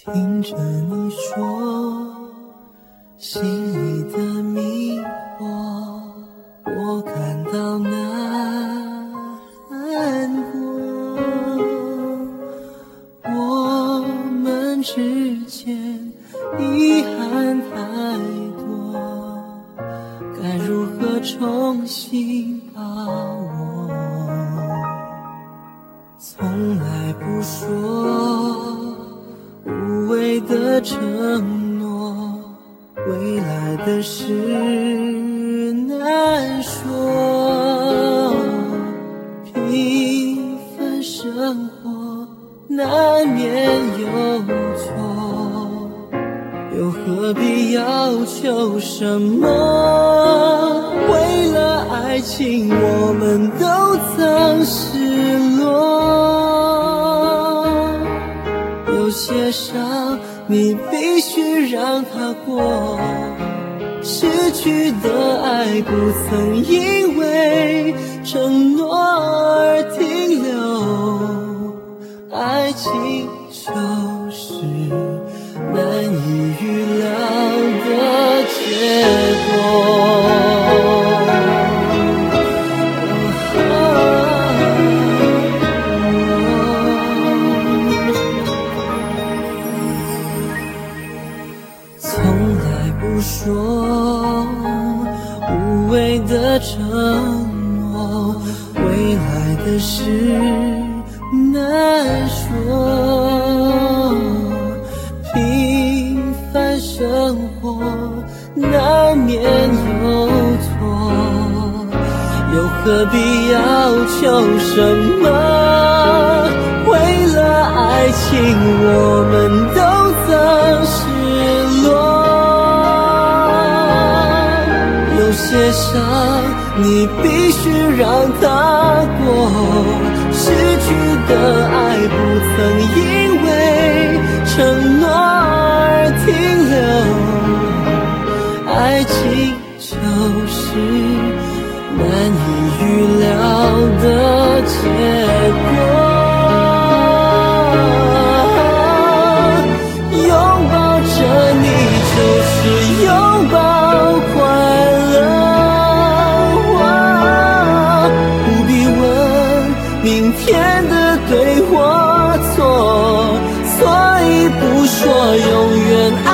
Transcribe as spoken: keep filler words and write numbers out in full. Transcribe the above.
听着你说心里的迷惑，我感到难过。我们之间遗憾太多，该如何重新把握？从来不说无谓的承诺，未来的事难说。平凡生活难免有错，又何必要求什么？为了爱情，我们都曾失落。有些伤你必须让它过，失去的爱不曾因为承诺而停留。爱情就是难以预料的结果。从来不说无谓的承诺，未来的事难说。平凡生活难免有错，又何必要求什么？为了爱情，我们都曾失落。有些伤你必须让它过，失去的爱不曾因为承诺而停留。爱情就是难以预料的结果。拥抱着你就是拥抱快乐，不必问明天的对或错，所以不说永远